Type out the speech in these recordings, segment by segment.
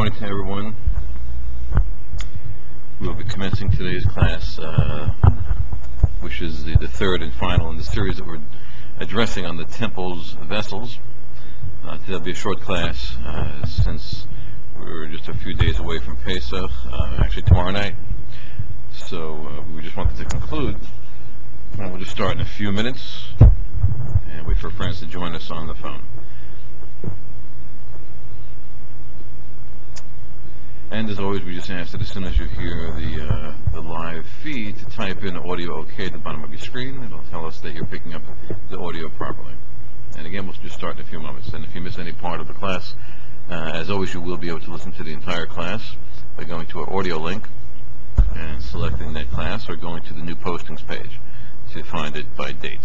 morning to everyone. We will be commencing today's class, which is the third and final in the series that we're addressing on the temple's vessels. Today will be a short class since we're just a few days away from Pesach, actually tomorrow night. So we just wanted to conclude, and we'll just start in a few minutes and wait for friends to join us on the phone. And as always, we just ask that as soon as you hear the live feed to type in audio OK at the bottom of your screen. It'll tell us that you're picking up the audio properly. And again, we'll just start in a few moments. And if you miss any part of the class, as always, you will be able to listen to the entire class by going to our audio link and selecting that class, or going to the new postings page to find it by date.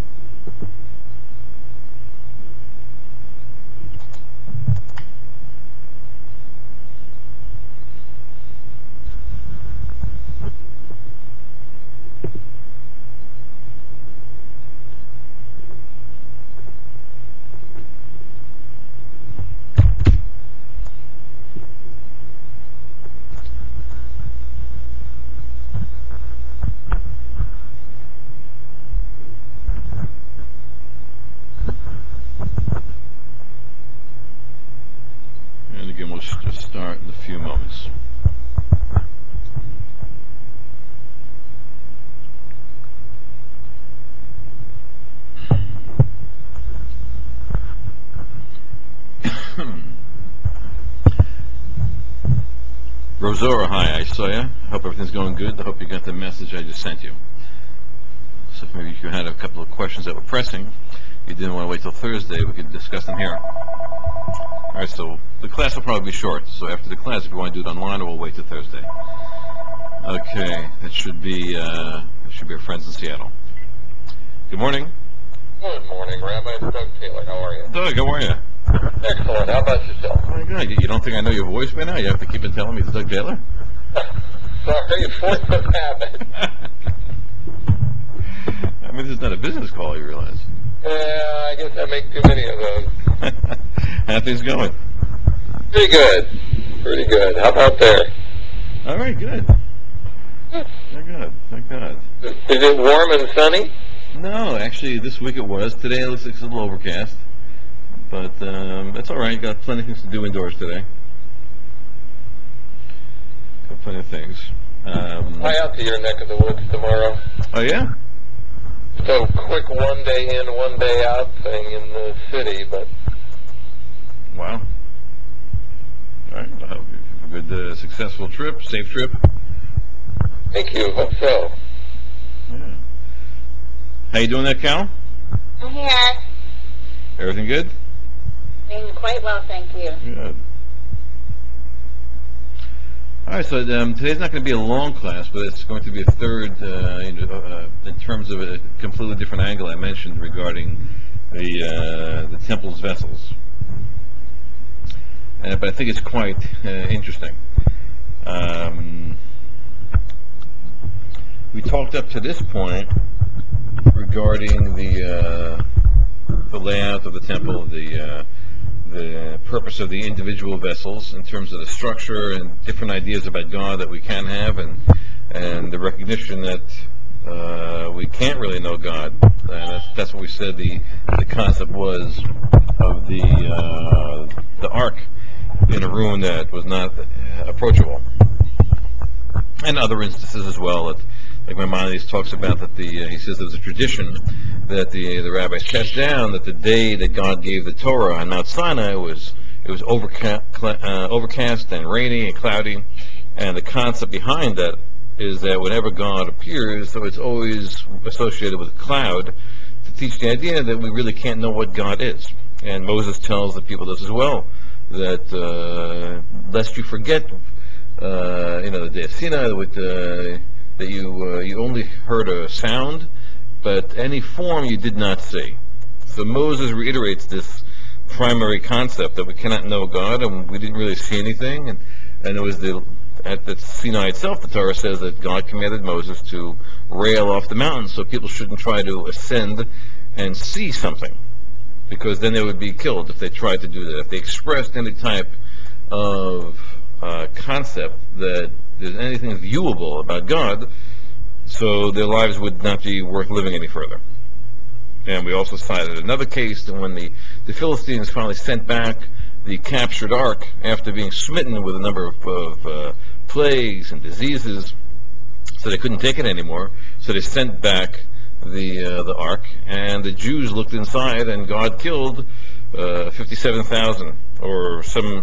And again, we'll just start in a few moments. Rosora, hi, I saw you. Hope everything's going good. I hope you got the message I just sent you. So if maybe you had a couple of questions that were pressing, you didn't want to wait till Thursday, we could discuss them here. Alright, so the class will probably be short. So after the class, if you want to do it online, or we'll wait till Thursday. Okay, that should be our friends in Seattle. Good morning. Good morning, Rabbi. It's Doug Taylor. How are you? Doug, how are you? Excellent. How about yourself? Oh my God, you don't think I know your voice by now? You have to keep on telling me it's Doug Taylor? Sorry, force of habit. I mean, this is not a business call, you realize. Yeah, I guess I make too many of those. How things going? Pretty good. Pretty good. How about there? All right, good. Thank God. Thank God. Is it warm and sunny? No, actually, this week it was. Today it looks like it's a little overcast. But that's all right. Got plenty of things to do indoors today. Got plenty of things. Fly out to your neck of the woods tomorrow. Oh, yeah? So quick 1 day in, 1 day out thing in the city, but... Wow. All right. I hope you have a good, successful trip, safe trip. Thank you. Hope so. Yeah. How you doing there, Cal? I'm here. Everything good? Doing quite well, thank you. Good. All right, so today's not going to be a long class, but it's going to be a third in terms of a completely different angle I mentioned regarding the temple's vessels. But I think it's quite interesting. We talked up to this point regarding the layout of the temple, the purpose of the individual vessels in terms of the structure and different ideas about God that we can have, and the recognition that we can't really know God. And that's what we said the concept was of the ark in a room that was not approachable. And other instances as well. Like Maimonides talks about that he says there was a tradition that the rabbis passed down that the day that God gave the Torah on Mount Sinai it was overcast and rainy and cloudy, and the concept behind that is that whenever God appears, so it's always associated with a cloud to teach the idea that we really can't know what God is. And Moses tells the people this as well, that lest you forget, the day of Sinai, that you only heard a sound, but any form you did not see. So Moses reiterates this primary concept that we cannot know God, and we didn't really see anything. And it was at the Sinai itself, the Torah says that God commanded Moses to rail off the mountain, so people shouldn't try to ascend and see something, because then they would be killed if they tried to do that. If they expressed any type of concept that there's anything viewable about God, so their lives would not be worth living any further. And we also cited another case that when the Philistines finally sent back the captured ark after being smitten with a number of plagues and diseases, so they couldn't take it anymore. So they sent back the ark, and the Jews looked inside, and God killed 57,000, or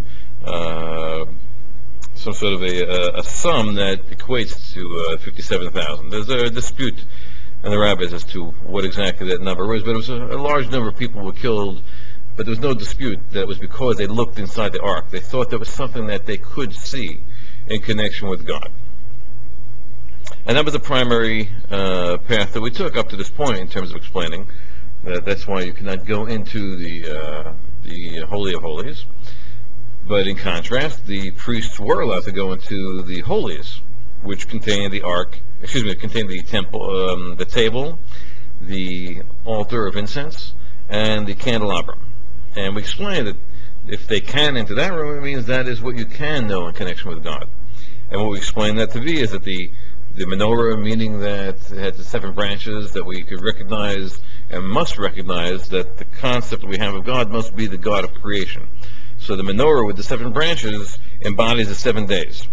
some sort of a sum that equates to 57,000. There's a dispute in the rabbis as to what exactly that number was, but it was a large number of people were killed. But there was no dispute that it was because they looked inside the ark. They thought there was something that they could see in connection with God. And that was the primary path that we took up to this point in terms of explaining that that's why you cannot go into the Holy of Holies. But in contrast, the priests were allowed to go into the holies, which contained contained the temple, the table, the altar of incense, and the candelabra. And we explained that if they can enter that room, it means that is what you can know in connection with God. And what we explained that to be is that the menorah, meaning that it had the 7 branches, that we could recognize and must recognize that the concept that we have of God must be the God of creation. So the menorah with the 7 branches embodies the 7 days.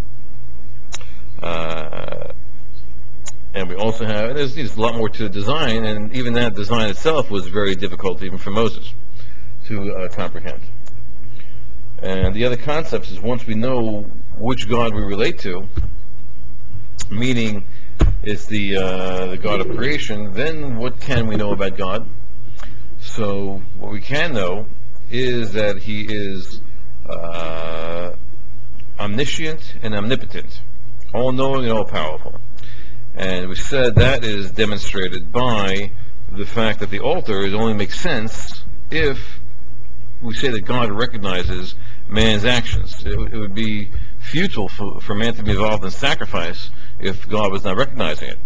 And we also have, and there's a lot more to the design, and even that design itself was very difficult even for Moses to comprehend. And the other concepts is once we know which God we relate to, meaning it's the God of creation, then what can we know about God? So what we can know is that He is omniscient and omnipotent, all-knowing and all-powerful. And we said that is demonstrated by the fact that the altar only makes sense if we say that God recognizes man's actions. It would be futile for man to be involved in sacrifice if God was not recognizing it.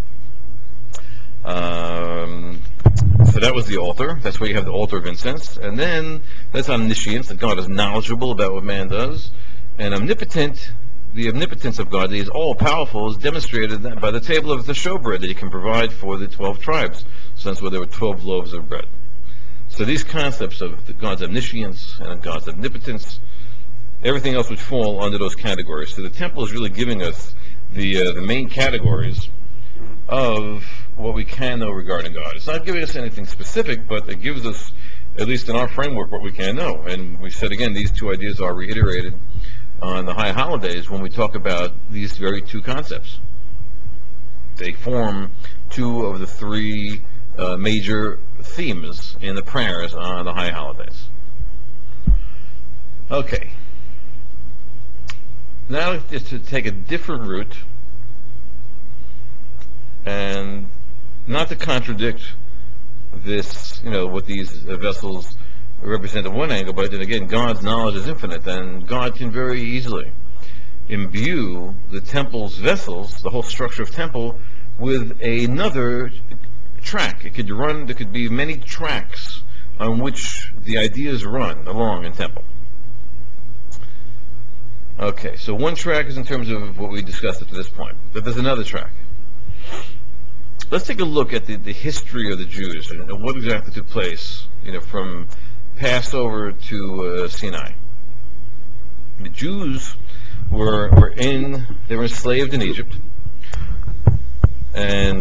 So that was the altar. That's where you have the altar of incense. And then that's omniscience, that God is knowledgeable about what man does. And omnipotent, the omnipotence of God, that He is all-powerful, is demonstrated by the table of the showbread that He can provide for the 12 tribes, since where there were 12 loaves of bread. So these concepts of God's omniscience and God's omnipotence, everything else would fall under those categories. So the temple is really giving us the main categories of what we can know regarding God. It's not giving us anything specific, but it gives us, at least in our framework, what we can know. And we said again, these 2 ideas are reiterated on the high holidays when we talk about these very 2 concepts. They form 2 of the 3 major themes in the prayers on the high holidays. Okay. Now just to take a different route, and not to contradict this, what these vessels represent at one angle, but then again, God's knowledge is infinite, and God can very easily imbue the temple's vessels, the whole structure of temple, with another track. There could be many tracks on which the ideas run along in temple. Okay, so one track is in terms of what we discussed up to this point, but there's another track. Let's take a look at the history of the Jews and what exactly took place, from Passover to Sinai. The Jews were enslaved in Egypt, and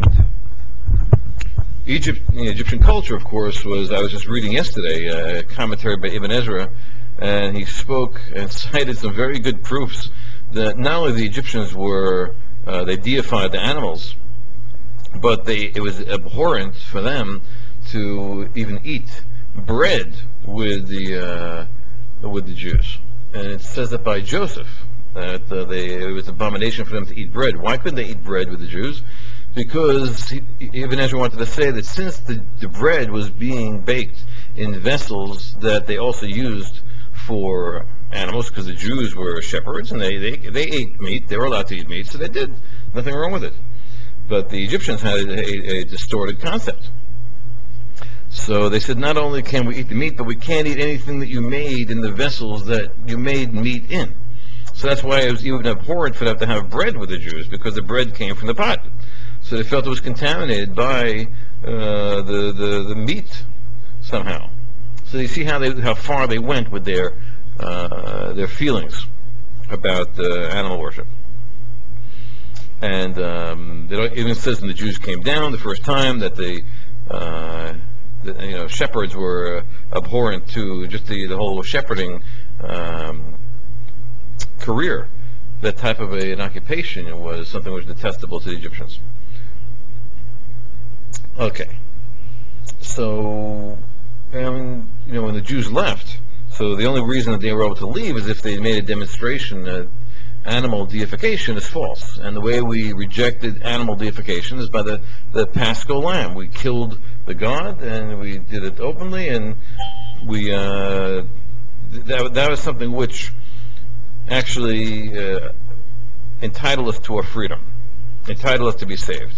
Egyptian culture, of course, I was just reading yesterday a commentary by Ibn Ezra, and he spoke and cited some very good proofs that not only the Egyptians they deified the animals, but it was abhorrent for them to even eat bread with the Jews. And it says that by Joseph, that it was an abomination for them to eat bread. Why couldn't they eat bread with the Jews? Because Ibn Ezra wanted to say that since the bread was being baked in vessels that they also used for animals, because the Jews were shepherds and they ate meat, they were allowed to eat meat, so they did. Nothing wrong with it. But the Egyptians had a distorted concept. So they said, not only can we eat the meat, but we can't eat anything that you made in the vessels that you made meat in. So that's why it was even abhorrent for them to have bread with the Jews, because the bread came from the pot. So they felt it was contaminated by the meat somehow. So you see how far they went with their feelings about animal worship. And it even says when the Jews came down the first time that shepherds were abhorrent to just the whole shepherding career. That type of an occupation was something which was detestable to the Egyptians. Okay, so when the Jews left, so the only reason that they were able to leave is if they made a demonstration that animal deification is false. And the way we rejected animal deification is by the Paschal lamb. We killed the god, and we did it openly, and we that was something which actually entitled us to our freedom, entitled us to be saved.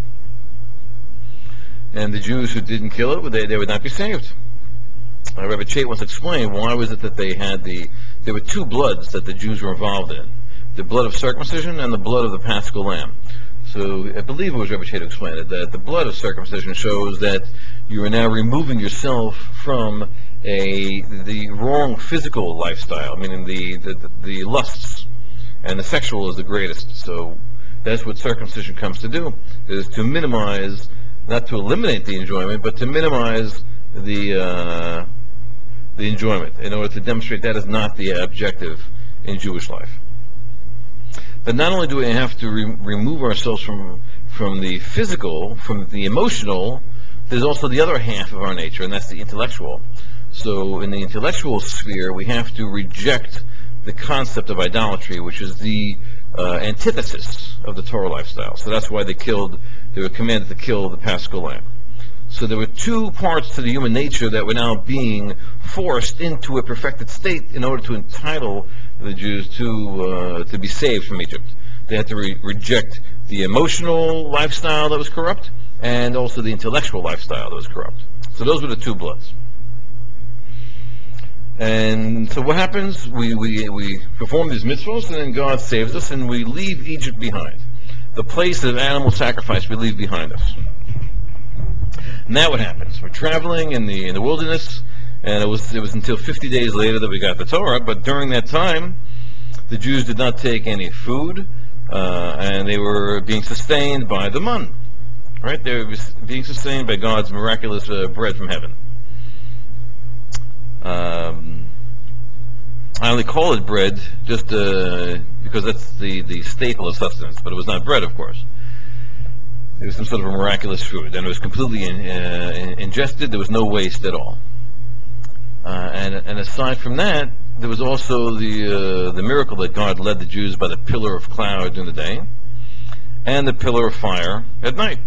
And the Jews who didn't kill it, they would not be saved. Rabbi Chait once explained why was it that there were two bloods that the Jews were involved in, the blood of circumcision and the blood of the Paschal lamb. So I believe it was Rabbi Chait who explained it, that the blood of circumcision shows that you are now removing yourself from the wrong physical lifestyle, meaning the lusts, and the sexual is the greatest. So that's what circumcision comes to do, is to minimize, not to eliminate the enjoyment, but to minimize the enjoyment, in order to demonstrate that is not the objective in Jewish life. But not only do we have to remove ourselves from the physical, from the emotional, there's also the other half of our nature, and that's the intellectual. So in the intellectual sphere, we have to reject the concept of idolatry, which is the antithesis of the Torah lifestyle. So that's why they were commanded to kill the Paschal lamb. So there were two parts to the human nature that were now being forced into a perfected state in order to entitle the Jews to be saved from Egypt. They had to reject the emotional lifestyle that was corrupt, and also the intellectual lifestyle that was corrupt. So those were the two bloods. And so what happens? We perform these mitzvahs, and then God saves us, and we leave Egypt behind. The place of animal sacrifice we leave behind us. Now what happens? We're traveling in the wilderness, and it was until 50 days later that we got the Torah. But during that time, the Jews did not take any food, and they were being sustained by the man. Right? They were being sustained by God's miraculous bread from heaven. I only call it bread just because that's the staple of sustenance, but it was not bread, of course. It was some sort of a miraculous food, and it was completely ingested. There was no waste at all. And aside from that, there was also the miracle that God led the Jews by the pillar of cloud during the day, and the pillar of fire at night.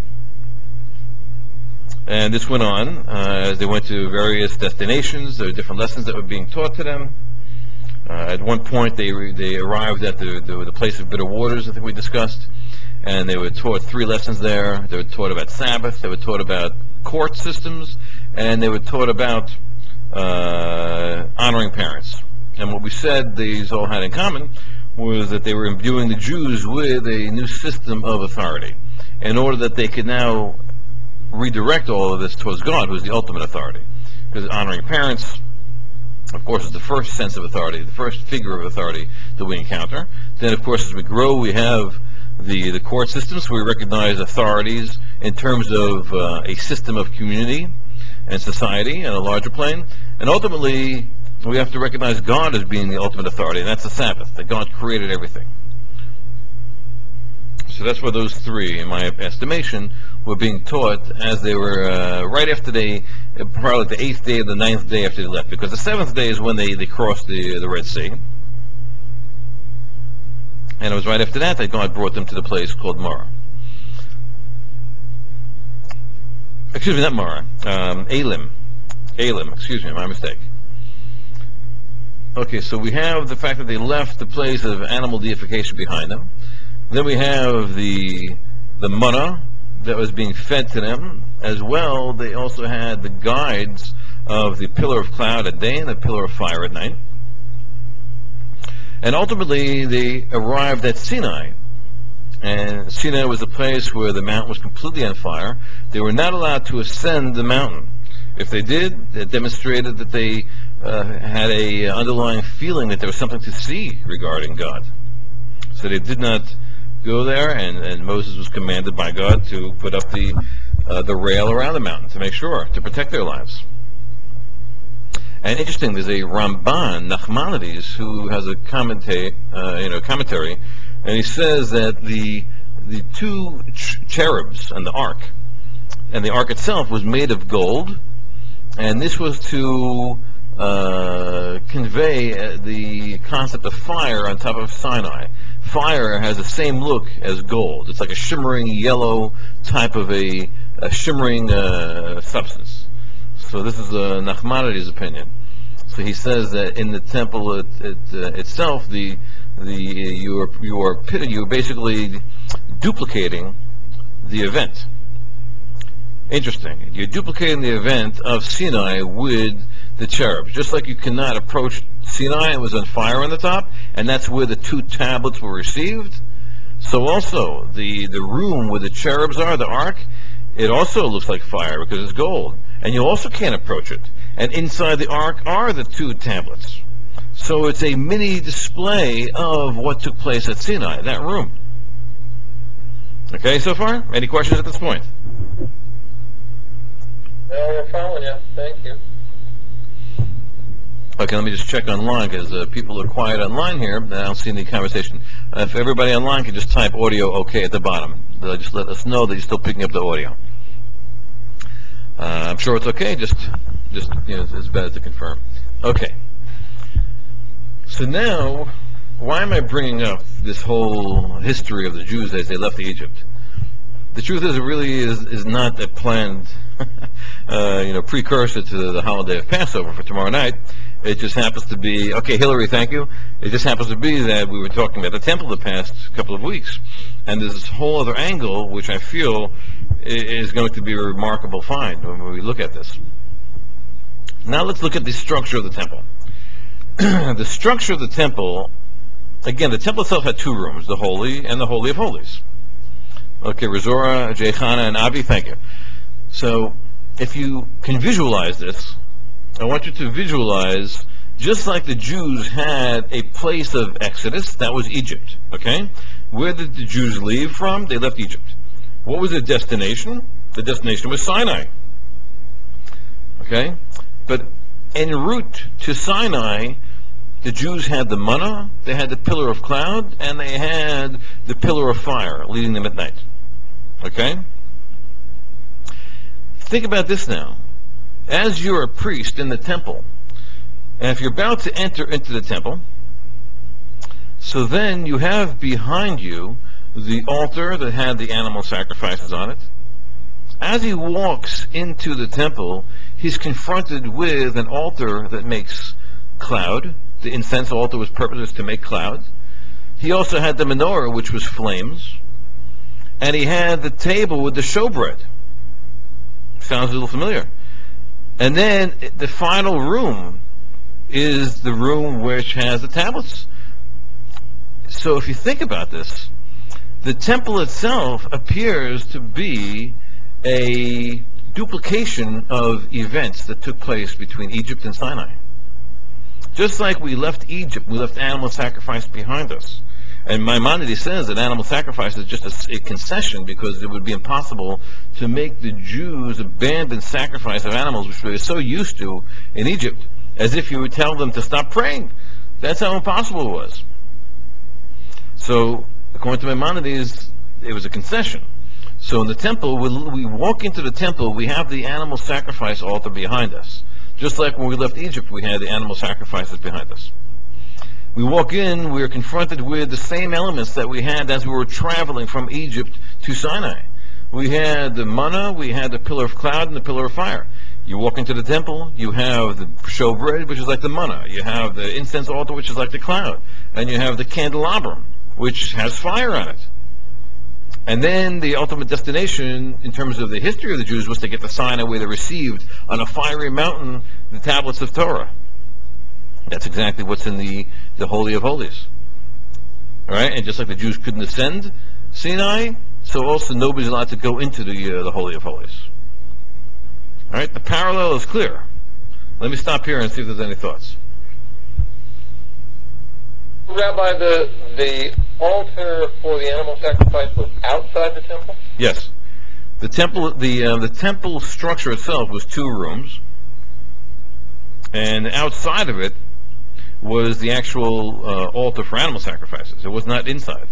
And this went on as they went to various destinations. There were different lessons that were being taught to them. At one point, they arrived at the place of bitter waters, I think we discussed, and they were taught 3 lessons there. They were taught about Sabbath, they were taught about court systems, and they were taught about honoring parents. And what we said these all had in common was that they were imbuing the Jews with a new system of authority in order that they could now redirect all of this towards God, who is the ultimate authority. Because honoring parents, of course, is the first sense of authority, the first figure of authority that we encounter. Then, of course, as we grow, we have the court systems. We recognize authorities in terms of a system of community and society on a larger plane. And ultimately, we have to recognize God as being the ultimate authority, and that's the Sabbath, that God created everything. So that's where those 3, in my estimation, were being taught as they were right after probably the 8th day or the 9th day after they left, because the 7th day is when they crossed the Red Sea. And it was right after that God brought them to the place called Marah. Excuse me, not Marah. Elim. Excuse me, my mistake. Okay, so we have the fact that they left the place of animal deification behind them. Then we have the manna that was being fed to them. As well, they also had the guides of the pillar of cloud at day and the pillar of fire at night. And ultimately, they arrived at Sinai. And Sinai was a place where the mountain was completely on fire. They were not allowed to ascend the mountain. If they did, it demonstrated that they had a underlying feeling that there was something to see regarding God. So they did not go there, and Moses was commanded by God to put up the rail around the mountain to make sure, to protect their lives. And interesting, there's a Ramban, Nachmanides, who has a commentary, and he says that the two cherubs and the ark itself was made of gold, and this was to convey the concept of fire on top of Sinai. Fire has the same look as gold. It's like a shimmering yellow type of a shimmering substance. So this is Nachmanides' opinion. So he says that in the temple itself, you're basically duplicating the event. Interesting. You're duplicating the event of Sinai with the cherubs. Just like you cannot approach Sinai, it was on fire on the top, and that's where the two tablets were received. So also, the room where the cherubs are, the ark, it also looks like fire because it's gold. And you also can't approach it. And inside the ark are the two tablets. So it's a mini display of what took place at Sinai, that room. Okay, so far? Any questions at this point? Well, we're following you. Thank you. Okay, let me just check online because people are quiet online here. I don't see any conversation. If everybody online can just type audio okay at the bottom. Just let us know that you're still picking up the audio. I'm sure it's okay. Just it's better to confirm. Okay. So now, why am I bringing up this whole history of the Jews as they left Egypt? The truth is, it really is not a planned, precursor to the holiday of Passover for tomorrow night. It just happens to be, okay, Hillary, thank you. It just happens to be that we were talking about the temple the past couple of weeks. And there's this whole other angle, which I feel is going to be a remarkable find when we look at this. Now let's look at the structure of the temple. The structure of the temple, again, the temple itself had two rooms, the Holy and the Holy of Holies. Okay, Razora, Jechana, and Avi, thank you. So, if you can visualize this, I want you to visualize, just like the Jews had a place of exodus, that was Egypt, okay? Where did the Jews leave from? They left Egypt. What was their destination? The destination was Sinai, okay? But en route to Sinai, the Jews had the manna, they had the pillar of cloud, and they had the pillar of fire leading them at night. Okay? Think about this now. As you're a priest in the temple, and if you're about to enter into the temple, so then you have behind you the altar that had the animal sacrifices on it. As he walks into the temple, he's confronted with an altar that makes cloud. The incense altar was purposed to make cloud. He also had the menorah, which was flames. And he had the table with the showbread. Sounds a little familiar. And then the final room is the room which has the tablets. So if you think about this, the temple itself appears to be a duplication of events that took place between Egypt and Sinai. Just like we left Egypt, we left animal sacrifice behind us. And Maimonides says that animal sacrifice is just a concession because it would be impossible to make the Jews abandon sacrifice of animals, which they were so used to in Egypt, as if you would tell them to stop praying. That's how impossible it was. So, according to Maimonides, it was a concession. So in the temple, we walk into the temple, we have the animal sacrifice altar behind us. Just like when we left Egypt, we had the animal sacrifices behind us. We walk in, we are confronted with the same elements that we had as we were traveling from Egypt to Sinai. We had the manna, we had the pillar of cloud and the pillar of fire. You walk into the temple, you have the showbread, which is like the manna. You have the incense altar, which is like the cloud. And you have the candelabrum, which has fire on it. And then the ultimate destination, in terms of the history of the Jews, was to get to Sinai, where they received on a fiery mountain the tablets of Torah. That's exactly what's in the Holy of Holies. All right, and just like the Jews couldn't ascend Sinai, so also nobody's allowed to go into the Holy of Holies. All right, the parallel is clear. Let me stop here and see if there's any thoughts. Rabbi, the altar for the animal sacrifice was outside the temple? Yes, the temple structure itself was 2 rooms, and outside of it was the actual altar for animal sacrifices. It was not inside.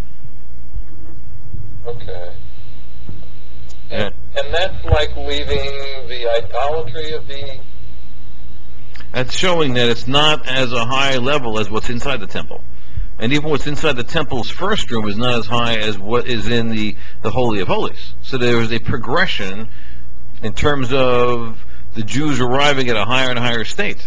Okay. Yeah. And that's like leaving the idolatry of the... That's showing that it's not as a high level as what's inside the temple. And even what's inside the temple's first room is not as high as what is in the Holy of Holies. So there is a progression in terms of the Jews arriving at a higher and higher state.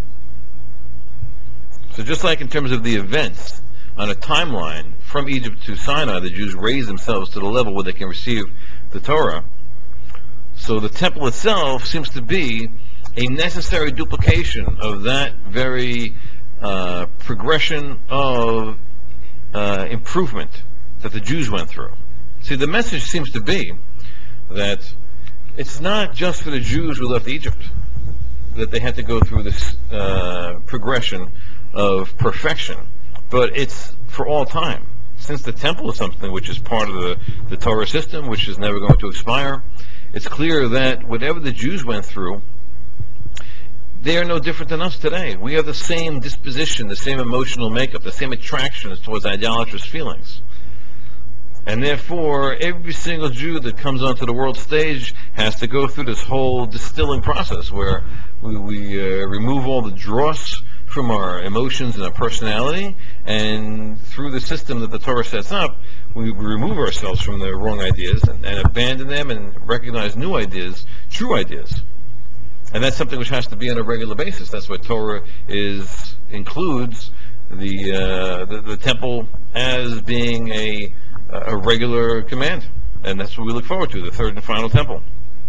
So just like in terms of the events on a timeline from Egypt to Sinai, the Jews raise themselves to the level where they can receive the Torah. So the temple itself seems to be a necessary duplication of that very progression of improvement that the Jews went through. See, the message seems to be that it's not just for the Jews who left Egypt that they had to go through this progression of perfection, but it's for all time. Since the temple is something which is part of the Torah system, which is never going to expire, it's clear that whatever the Jews went through, they are no different than us today. We have the same disposition, the same emotional makeup, the same attractions towards idolatrous feelings. And therefore, every single Jew that comes onto the world stage has to go through this whole distilling process where we remove all the dross from our emotions and our personality, and through the system that the Torah sets up, we remove ourselves from the wrong ideas and abandon them and recognize new ideas, true ideas. And that's something which has to be on a regular basis. That's what Torah includes the temple as being a regular command, and that's what we look forward to, the third and final temple.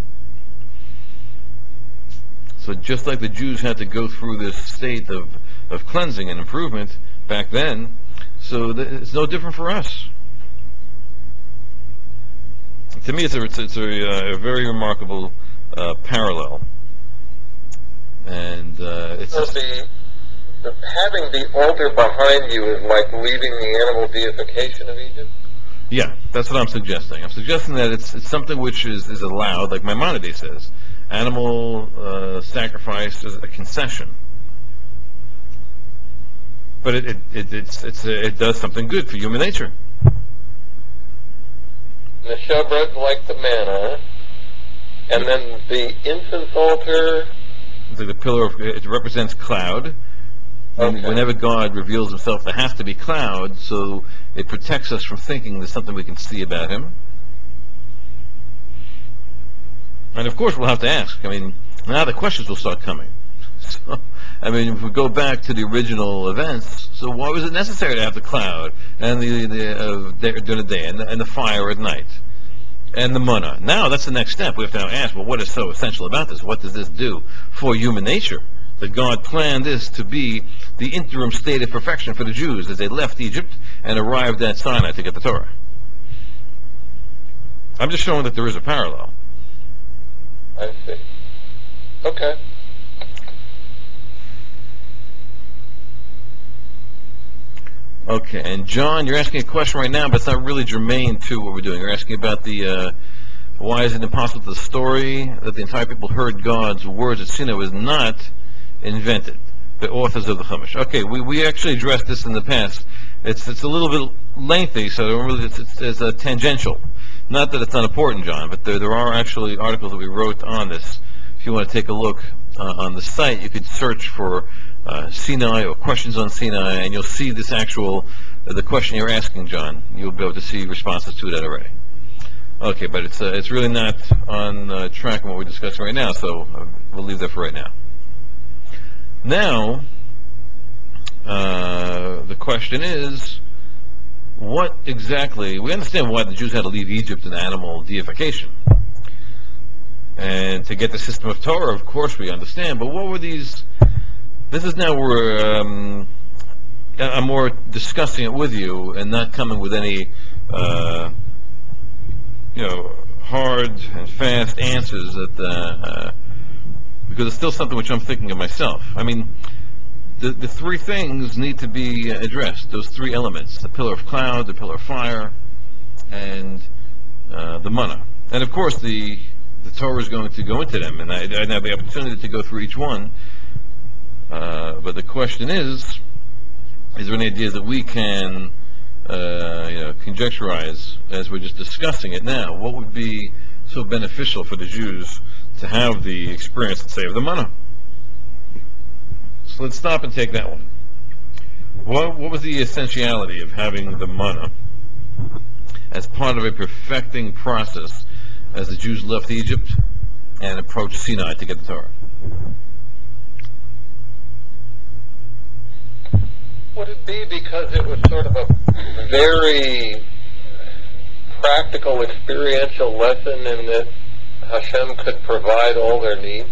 So just like the Jews had to go through this state of cleansing and improvement back then, so it's no different for us. To me, it's a very remarkable parallel. And it's So having the altar behind you is like leaving the animal deification of Egypt? yeah, that's what I'm suggesting. I'm suggesting that it's something which is allowed, like Maimonides says. Animal sacrifice is a concession, but it does something good for human nature. And the showbread's like the manna, and then the incense altar... It's like the pillar of it represents cloud. Okay. Whenever God reveals himself, there has to be cloud, so it protects us from thinking there's something we can see about him. And of course, we'll have to ask. I mean, now the questions will start coming. So, I mean, if we go back to the original events, so why was it necessary to have the cloud and during the day and the fire at night and the manna? Now that's the next step. We have to now ask, well, what is so essential about this? What does this do for human nature? That God planned this to be the interim state of perfection for the Jews as they left Egypt and arrived at Sinai to get the Torah. I'm just showing that there is a parallel. I see. Okay. Okay, and John, you're asking a question right now, but it's not really germane to what we're doing. You're asking about the why is it impossible that the story that the entire people heard God's words at Sinai was not invented, the authors of the Chumash. Okay, we actually addressed this in the past. It's a little bit lengthy, so it's a tangential. Not that it's not important, John, but there are actually articles that we wrote on this. If you want to take a look on the site, you could search for Sinai or questions on Sinai, and you'll see this the question you're asking, John. You'll be able to see responses to that already. Okay, but it's really not on track on what we're discussing right now, so we'll leave that for right now. Now, the question is, what exactly, we understand why the Jews had to leave Egypt in animal deification. And to get the system of Torah, of course we understand, but what were these, this is now where, I'm more discussing it with you and not coming with any, hard and fast answers because it's still something which I'm thinking of myself. I mean, the three things need to be addressed. Those three elements: the pillar of cloud, the pillar of fire, and the manna. And of course, the Torah is going to go into them, and I have the opportunity to go through each one. But the question is there any ideas that we can, conjecturize as we're just discussing it now? What would be so beneficial for the Jews to have the experience, let's say, of the manna? So let's stop and take that one. What was the essentiality of having the manna as part of a perfecting process as the Jews left Egypt and approached Sinai to get the Torah? Would it be because it was sort of a very practical, experiential lesson in that Hashem could provide all their needs?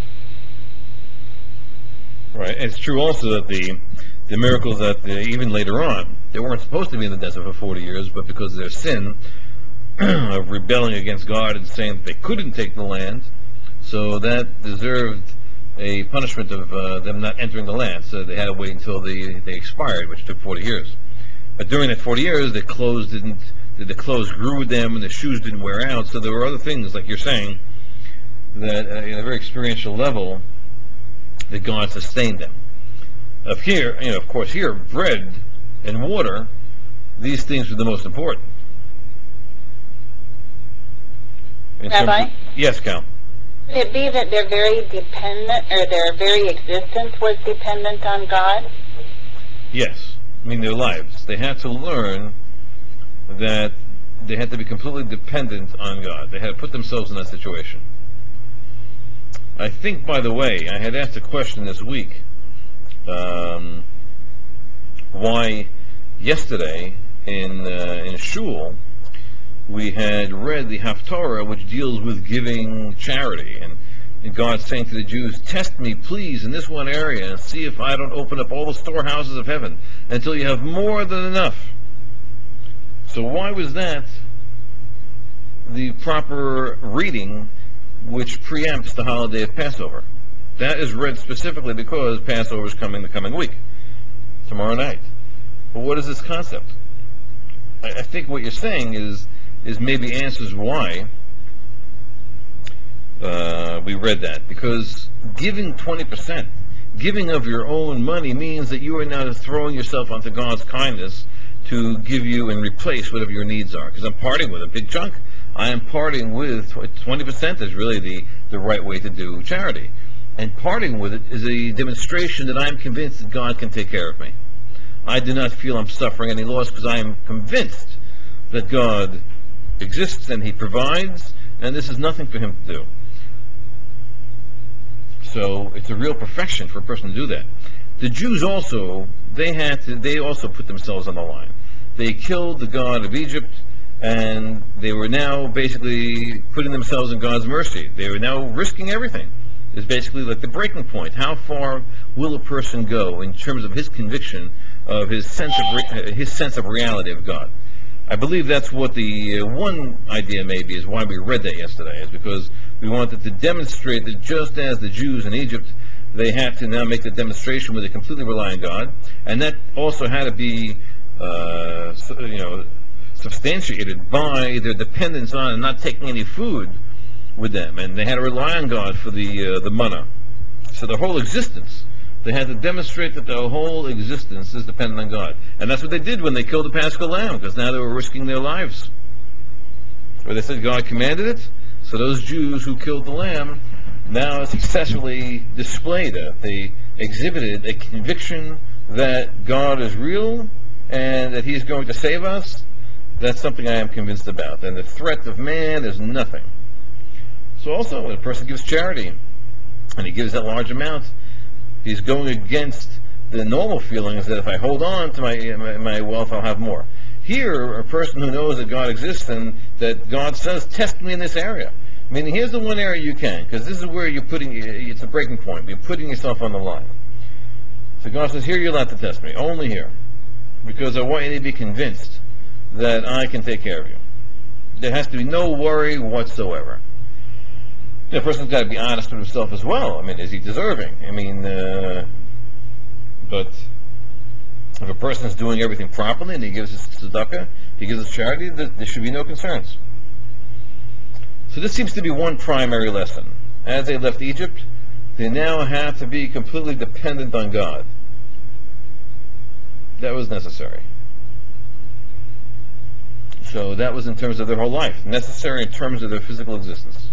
Right. And it's true also that the miracles that even later on, they weren't supposed to be in the desert for 40 years, but because of their sin of rebelling against God and saying that they couldn't take the land, so that deserved a punishment of them not entering the land. So they had to wait until they expired, which took 40 years. But during that 40 years, the clothes grew with them and the shoes didn't wear out. So there were other things, like you're saying, that in a very experiential level, that God sustained them. Of course, here, bread and water, these things are the most important. Rabbi? Yes, Cal. Could it be that they're very dependent, or their very existence was dependent on God? Yes. I mean, their lives. They had to learn that they had to be completely dependent on God. They had to put themselves in that situation. I think, by the way, I had asked a question this week, why yesterday in Shul we had read the Haftarah, which deals with giving charity, and God saying to the Jews, "Test me, please, in this one area, and see if I don't open up all the storehouses of heaven until you have more than enough." So why was that the proper reading which preempts the holiday of Passover? That is read specifically because Passover is coming the coming week, tomorrow night. But what is this concept? I think what you're saying is maybe answers why we read that. Because giving 20%, giving of your own money, means that you are now throwing yourself onto God's kindness to give you and replace whatever your needs are. Because I'm parting with a big chunk. I am parting with 20% is really the right way to do charity. And parting with it is a demonstration that I'm convinced that God can take care of me. I do not feel I'm suffering any loss because I am convinced that God exists and He provides, and this is nothing for Him to do. So it's a real perfection for a person to do that. The Jews also, they also put themselves on the line. They killed the God of Egypt, and they were now basically putting themselves in God's mercy. They were now risking everything. It's basically like the breaking point. How far will a person go in terms of his conviction of his sense of reality of God? I believe that's what the one idea maybe is why we read that yesterday, is because we wanted to demonstrate that just as the Jews in Egypt, they had to now make the demonstration where they completely rely on God, and that also had to be, substantiated by their dependence on and not taking any food with them, and they had to rely on God for the manna. So their whole existence, they had to demonstrate that their whole existence is dependent on God, and that's what they did when they killed the Paschal Lamb, because now they were risking their lives. Where they said God commanded it, so those Jews who killed the lamb now successfully displayed it. They exhibited a conviction that God is real and that He's going to save us. That's something I am convinced about, and the threat of man is nothing. So also, when a person gives charity, and he gives that large amount, he's going against the normal feelings that if I hold on to my wealth, I'll have more. Here, a person who knows that God exists and that God says, "Test me in this area." Meaning, here's the one area you can, because this is where it's a breaking point. You're putting yourself on the line. So God says, "Here, you're allowed to test me, only here." because I want you to be convinced that I can take care of you. There has to be no worry whatsoever. The person's got to be honest with himself as well. I mean, is he deserving? I mean, but if a person is doing everything properly and he gives his tzedakah, he gives his charity, there should be no concerns. So this seems to be one primary lesson. As they left Egypt, they now have to be completely dependent on God. That was necessary. So that was in terms of their whole life, necessary in terms of their physical existence.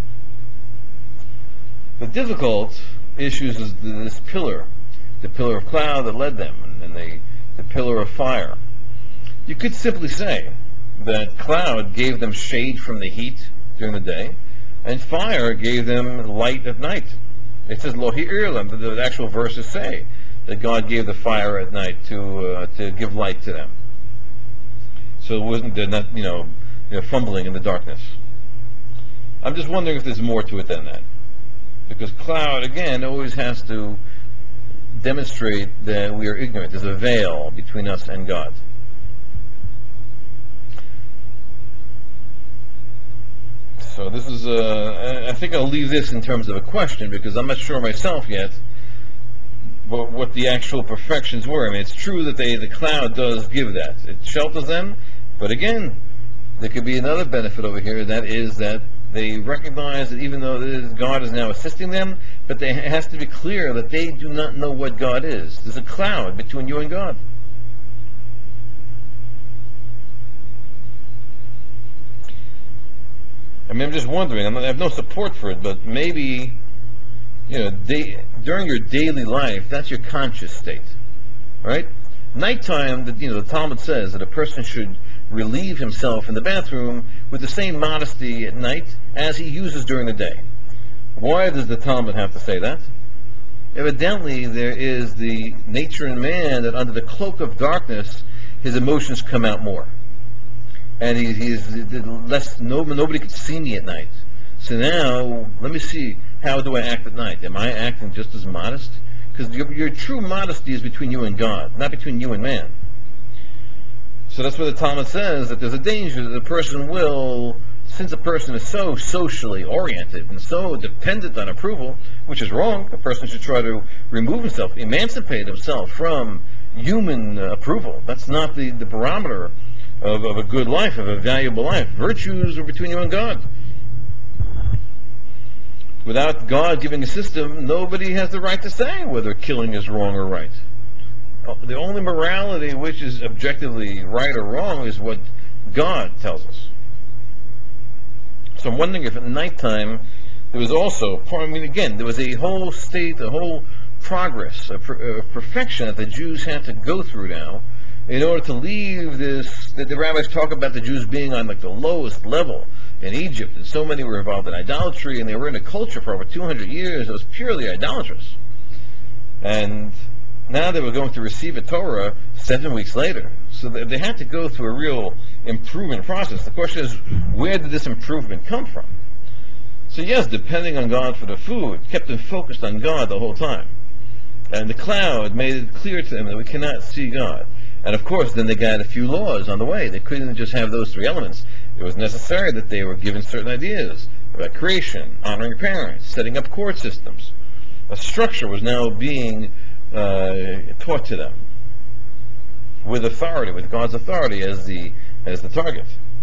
The difficult issues is this pillar, the pillar of cloud that led them, and the pillar of fire. You could simply say that cloud gave them shade from the heat during the day, and fire gave them light at night. It says Lo Hi'ir, the actual verses say that God gave the fire at night to give light to them. So it wasn't, they're not, fumbling in the darkness. I'm just wondering if there's more to it than that. Because cloud, again, always has to demonstrate that we are ignorant. There's a veil between us and God. So this is, I think I'll leave this in terms of a question, because I'm not sure myself yet what the actual perfections were. I mean, it's true that the cloud does give that. It shelters them, but again, there could be another benefit over here, and that is that they recognize that even though God is now assisting them, but it has to be clear that they do not know what God is. There's a cloud between you and God. I mean, I'm just wondering. I have no support for it, but maybe, during your daily life, that's your conscious state, right? Nighttime, the Talmud says that a person should relieve himself in the bathroom with the same modesty at night as he uses during the day. Why does the Talmud have to say that? Evidently, there is the nature in man that under the cloak of darkness, his emotions come out more. And he's less, nobody could see me at night. So now, let me see, how do I act at night? Am I acting just as modest? Because your true modesty is between you and God, not between you and man. So that's what the Talmud says, that there's a danger that the person will, since a person is so socially oriented and so dependent on approval, which is wrong, a person should try to remove himself, emancipate himself from human approval. That's not the barometer of a good life, of a valuable life. Virtues are between you and God. Without God giving a system, nobody has the right to say whether killing is wrong or right. The only morality which is objectively right or wrong is what God tells us. So I'm wondering if at nighttime there was also, there was a whole state, a whole progress, a perfection that the Jews had to go through now in order to leave this, that the rabbis talk about the Jews being on like the lowest level in Egypt, and so many were involved in idolatry, and they were in a culture for over 200 years that was purely idolatrous. And now they were going to receive a Torah 7 weeks later. So they had to go through a real improvement process. The question is, where did this improvement come from? So yes, depending on God for the food kept them focused on God the whole time. And the cloud made it clear to them that we cannot see God. And of course, then they got a few laws on the way. They couldn't just have those three elements. It was necessary that they were given certain ideas about creation, honoring parents, setting up court systems. A structure was now being taught to them with authority, with God's authority as the target.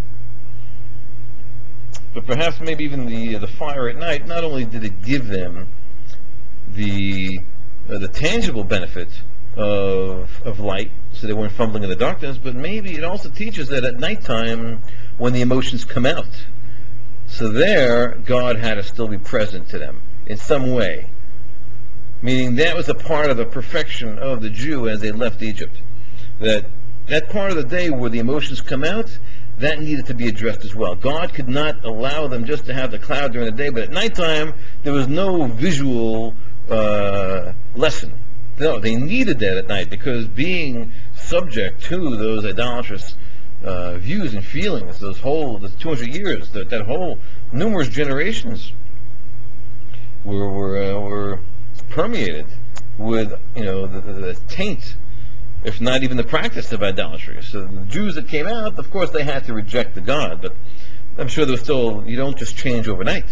But perhaps maybe even the fire at night, not only did it give them the tangible benefit of light, so they weren't fumbling in the darkness, but maybe it also teaches that at nighttime, when the emotions come out, so there, God had to still be present to them in some way. Meaning that was a part of the perfection of the Jew as they left Egypt. That part of the day where the emotions come out, that needed to be addressed as well. God could not allow them just to have the cloud during the day, but at nighttime, there was no visual lesson. No, they needed that at night, because being subject to those idolatrous views and feelings, the 200 years, that whole numerous generations were permeated with the taint if not even the practice of idolatry. So the Jews that came out, of course, they had to reject the God, but I'm sure there was still, you don't just change overnight.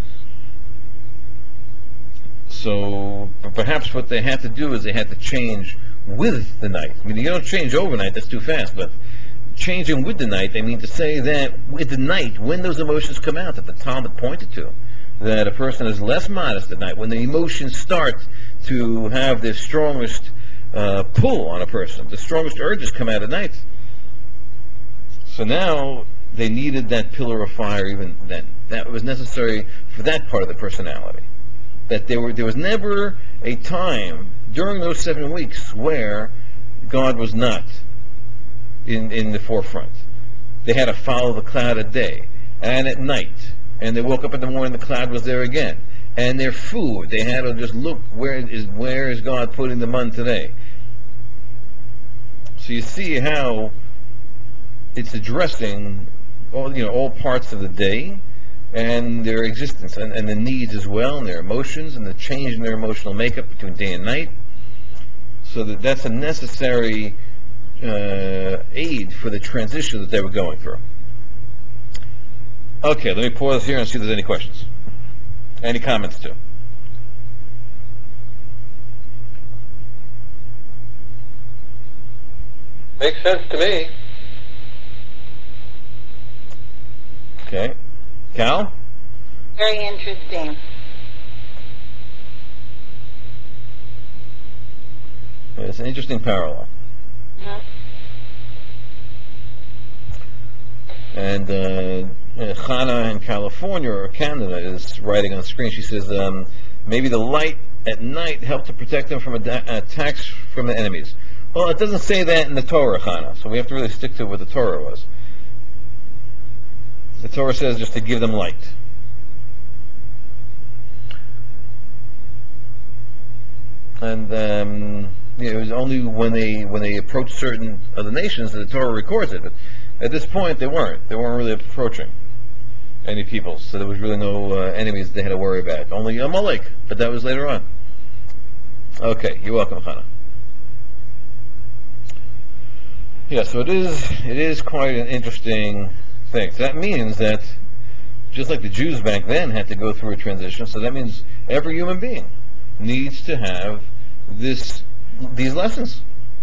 So perhaps what they had to do is they had to change with the night. I mean, you don't change overnight, that's too fast, but changing with the night, I mean to say that with the night, when those emotions come out that the Talmud pointed to, that a person is less modest at night, when the emotions start to have their strongest pull on a person, the strongest urges come out at night. So now they needed that pillar of fire even then. That was necessary for that part of the personality. That there was never a time during those 7 weeks where God was not in the forefront. They had to follow the cloud at day and at night, and they woke up in the morning, the cloud was there again. And their food, they had to just look, where is God putting the mun today? So you see how it's addressing all parts of the day and their existence, and the needs as well, and their emotions, and the change in their emotional makeup between day and night. So that's a necessary aid for the transition that they were going through. Okay, let me pause here and see if there's any questions. Any comments too? Makes sense to me. Okay. Cal? Very interesting. It's an interesting parallel. Mhm. And Hannah in California or Canada is writing on the screen. She says, maybe the light at night helped to protect them from attacks from the enemies. Well, it doesn't say that in the Torah, Hannah, so we have to really stick to what the Torah was. The Torah says just to give them light. And it was only when they approached certain other nations that the Torah records it. But at this point, they weren't. They weren't really approaching any people, so there was really no enemies they had to worry about. Only Amalek, but that was later on. Okay, you're welcome, Hannah. Yeah, so it is quite an interesting thing. So that means that just like the Jews back then had to go through a transition, so that means every human being needs to have these lessons.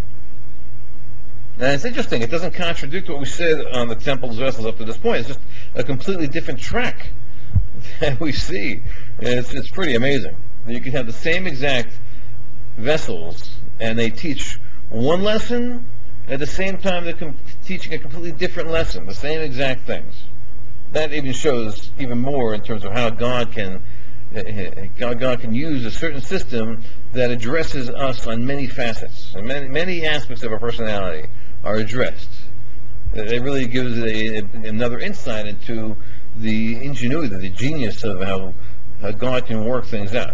And it's interesting, it doesn't contradict what we said on the temple's vessels up to this point. It's just a completely different track that we see. It's pretty amazing. You can have the same exact vessels, and they teach one lesson, at the same time they're teaching a completely different lesson, the same exact things. That even shows even more in terms of how God can use a certain system that addresses us on many facets, and many aspects of our personality are addressed. It really gives another insight into the ingenuity, the genius of how God can work things out.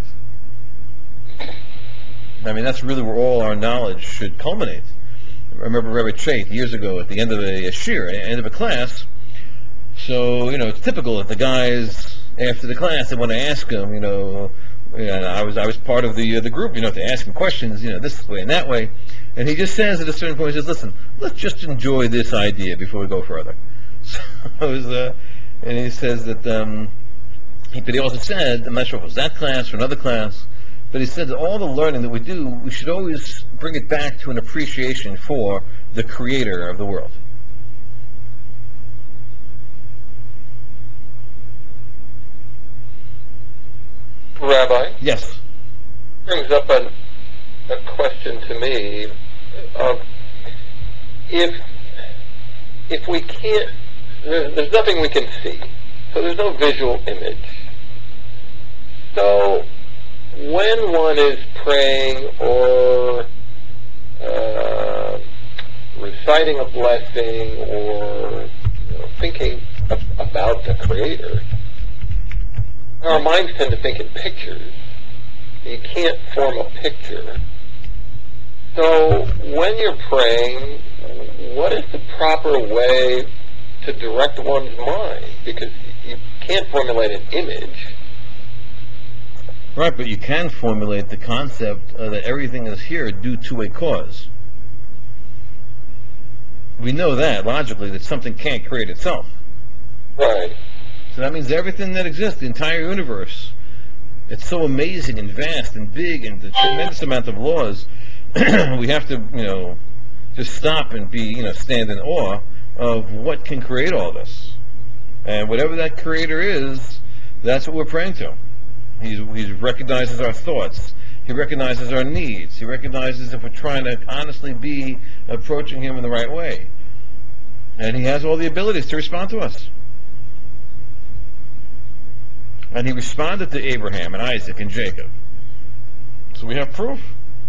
I mean, that's really where all our knowledge should culminate. I remember Rebbe Chait years ago at the end of a shir, end of a class. So, it's typical that the guys, after the class, they want to ask him, I was part of the group, to ask him questions, this way and that way. And he just says at a certain point, he says, listen, let's just enjoy this idea before we go further. So it was, and he says that, but he also said, I'm not sure if it was that class or another class, but he said that all the learning that we do, we should always bring it back to an appreciation for the creator of the world. Rabbi? Yes. Brings up a question to me of if we can't, there's nothing we can see, so there's no visual image. So when one is praying or reciting a blessing or thinking about the Creator, our minds tend to think in pictures. You can't form a picture. So when you're praying, what is the proper way to direct one's mind? Because you can't formulate an image. Right, but you can formulate the concept that everything is here due to a cause. we know that logically that something can't create itself. Right. So that means everything that exists, the entire universe, it's so amazing and vast and big and the tremendous amount of laws. We have to, just stop and be, stand in awe of what can create all this. And whatever that creator is, that's what we're praying to. He recognizes our thoughts. He recognizes our needs. He recognizes if we're trying to honestly be approaching him in the right way. And he has all the abilities to respond to us. And he responded to Abraham and Isaac and Jacob. So we have proof.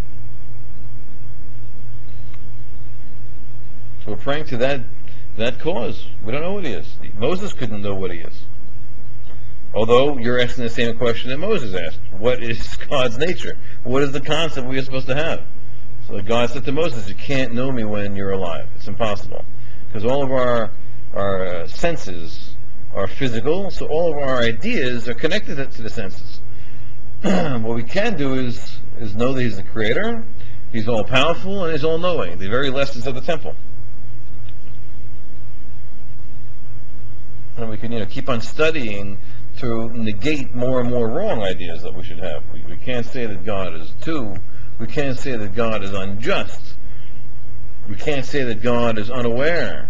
So we're praying to that cause. We don't know what he is. Moses couldn't know what he is. Although you're asking the same question that Moses asked. What is God's nature? What is the concept we are supposed to have? So God said to Moses, you can't know me when you're alive. It's impossible. Because all of our senses are physical, so all of our ideas are connected to the senses. What we can do is know that he's the creator, he's all-powerful, and he's all-knowing. The very lessons of the temple. And we can, keep on studying to negate more and more wrong ideas that we should have. We can't say that God is two. We can't say that God is unjust. We can't say that God is unaware.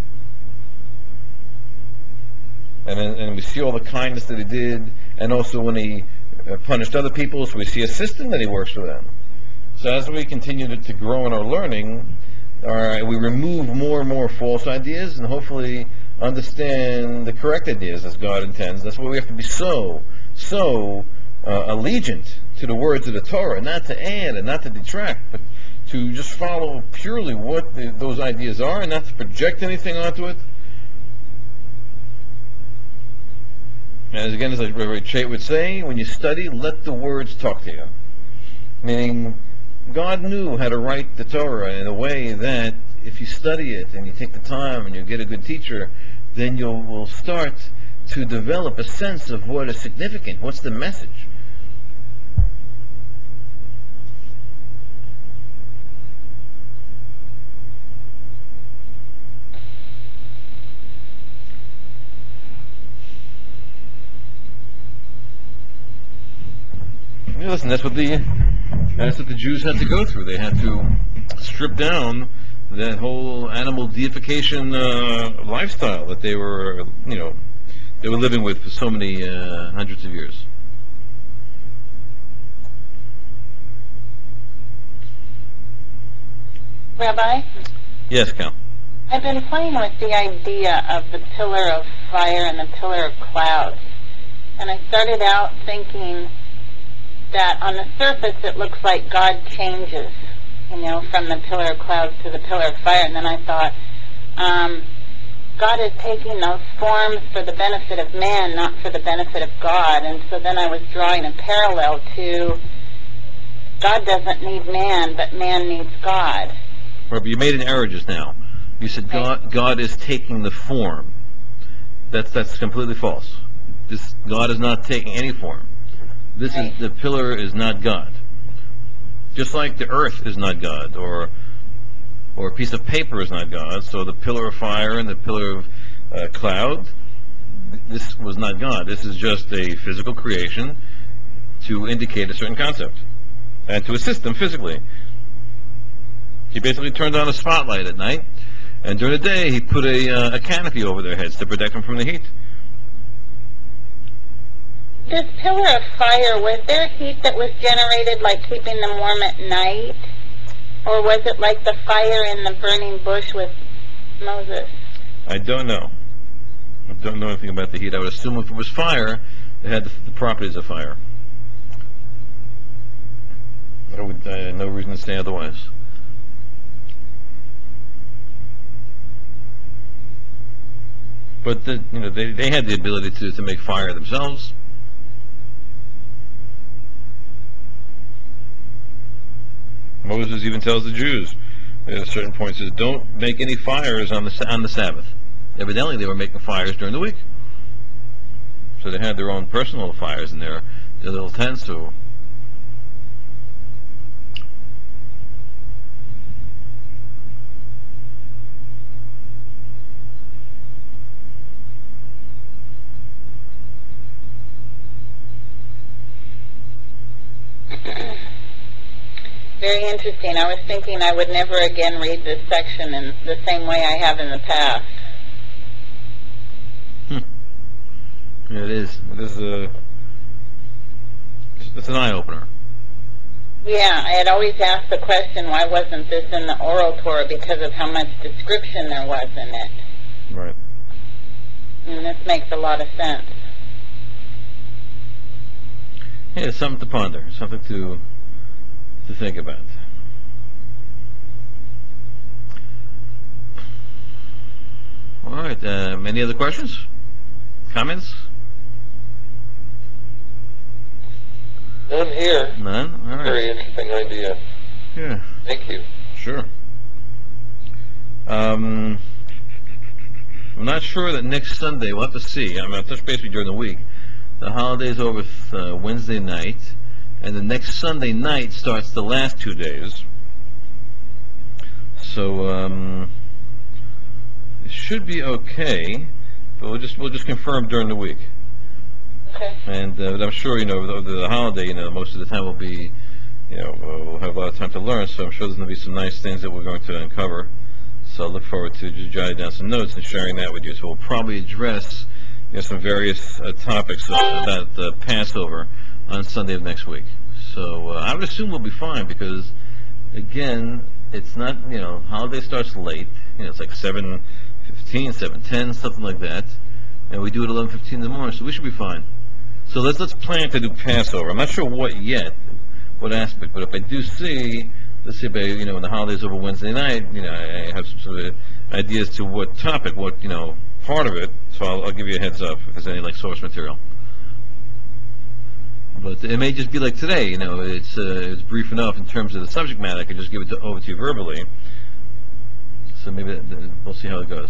And we see all the kindness that he did, and also when he punished other people, so we see a system that he works for them. So as we continue to grow in our learning, we remove more and more false ideas, and hopefully understand the correct ideas as God intends. That's why we have to be so allegiant to the words of the Torah, not to add and not to detract, but to just follow purely what those ideas are, and not to project anything onto it. As again, as Rabbi Chait would say, when you study, let the words talk to you. Meaning, God knew how to write the Torah in a way that if you study it and you take the time and you get a good teacher, then you will start to develop a sense of what is significant, what's the message. Listen, that's what the Jews had to go through. They had to strip down that whole animal deification lifestyle that they were living with for so many hundreds of years. Rabbi, Yes, Cal. I've been playing with the idea of the pillar of fire and the pillar of clouds. And I started out thinking that on the surface it looks like God changes, from the pillar of clouds to the pillar of fire. And then I thought, God is taking those forms for the benefit of man, not for the benefit of God. And so then I was drawing a parallel to God doesn't need man, but man needs God. Right, but you made an error just now. You said God is taking the form. That's completely false. God is not taking any form. The pillar is not God. Just like the earth is not God, or a piece of paper is not God. So the pillar of fire and the pillar of cloud, this was not God. This is just a physical creation to indicate a certain concept and to assist them physically. He basically turned on a spotlight at night, and during the day he put a canopy over their heads to protect them from the heat. This pillar of fire, was there heat that was generated like keeping them warm at night? Or was it like the fire in the burning bush with Moses? I don't know. I don't know anything about the heat. I would assume if it was fire, it had the properties of fire. I had no reason to say otherwise. But they had the ability to make fire themselves. Moses even tells the Jews at a certain point, says, "Don't make any fires on the Sabbath." Evidently, they were making fires during the week, so they had their own personal fires in their little tents. So, interesting. I was thinking I would never again read this section in the same way I have in the past. Yeah, it is. It's an eye opener. Yeah, I had always asked the question, why wasn't this in the oral Torah, because of how much description there was in it. Right. And this makes a lot of sense. Yeah, it's something to ponder, something to think about. All right. Any other questions? Comments? None here. None? All right. Very interesting idea. Yeah. Thank you. Sure. I'm not sure that next Sunday, we'll have to see. I'm going to touch base with you during the week. The holiday's over Wednesday night, and the next Sunday night starts the last 2 days. So, it should be okay, but we'll just confirm during the week. Okay. And but I'm sure, the holiday, most of the time will be, we'll have a lot of time to learn, so I'm sure there's going to be some nice things that we're going to uncover. So I look forward to just jotting down some notes and sharing that with you. So we'll probably address, some various topics about Passover on Sunday of next week. So I would assume we'll be fine because, again, it's not, holiday starts late. It's like 7:15, 7:10, something like that. And we do it 11:15 in the morning, so we should be fine. So let's plan to do Passover. I'm not sure what yet, what aspect, but if I do see, let's say by, when the holiday's over Wednesday night, I have some sort of idea as to what topic, what, part of it, so I'll give you a heads up if there's any, source material. But it may just be like today, it's brief enough in terms of the subject matter, I can just give it over to you verbally. So maybe we'll see how it goes.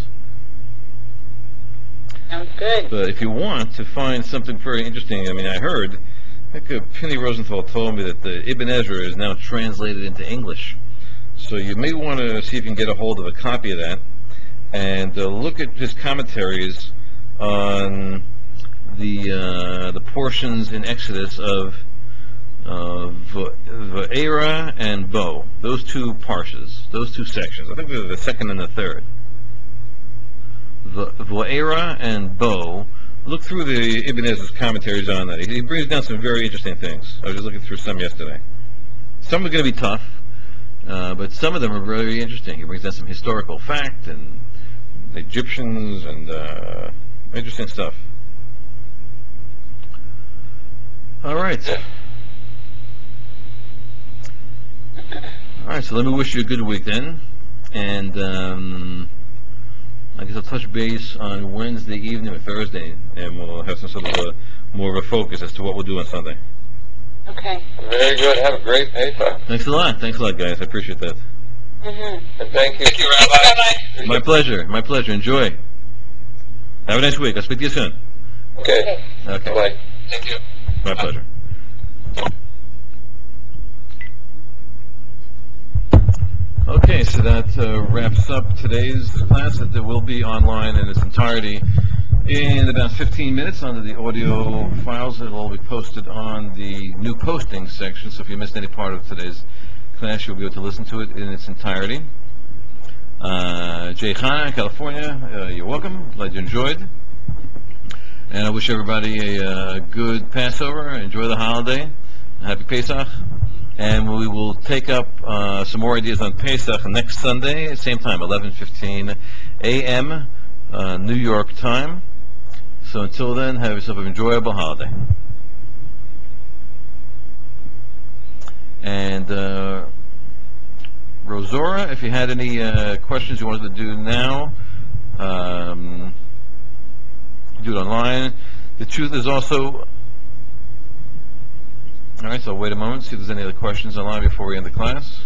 Sounds good. But if you want to find something very interesting, I heard, I think Penny Rosenthal told me that the Ibn Ezra is now translated into English. So you may want to see if you can get a hold of a copy of that and look at his commentaries on the portions in Exodus of Va'era and Bo. Those two parshas, those two sections. I think they're the second and the third. Va'era and Bo. Look through the Ibn Ezra's commentaries on that. He brings down some very interesting things. I was just looking through some yesterday. Some are going to be tough, but some of them are very interesting. He brings down some historical fact and the Egyptians and interesting stuff. All right. All right, so let me wish you a good week then. And I guess I'll touch base on Wednesday evening or Thursday, and we'll have some sort of more of a focus as to what we'll do on Sunday. Okay. Very good. Have a great Pesach. Thanks a lot, guys. I appreciate that. Mm-hmm. And thank you, Rabbi. My pleasure. Enjoy. Have a nice week. I'll speak to you soon. Okay. Okay. Bye. Thank you. My pleasure. Okay, so that wraps up today's class. It will be online in its entirety in about 15 minutes under the audio files. It'll all be posted on the new posting section, so if you missed any part of today's class, you'll be able to listen to it in its entirety. Jay Chana, California, you're welcome. Glad you enjoyed. And I wish everybody a good Passover. Enjoy the holiday. Happy Pesach. And we will take up some more ideas on Pesach next Sunday, same time, 11:15 a.m. New York time. So until then, have yourself an enjoyable holiday. And Rosora, if you had any questions you wanted to do now, do it online. The truth is also... All right, so I'll wait a moment, see if there's any other questions online before we end the class.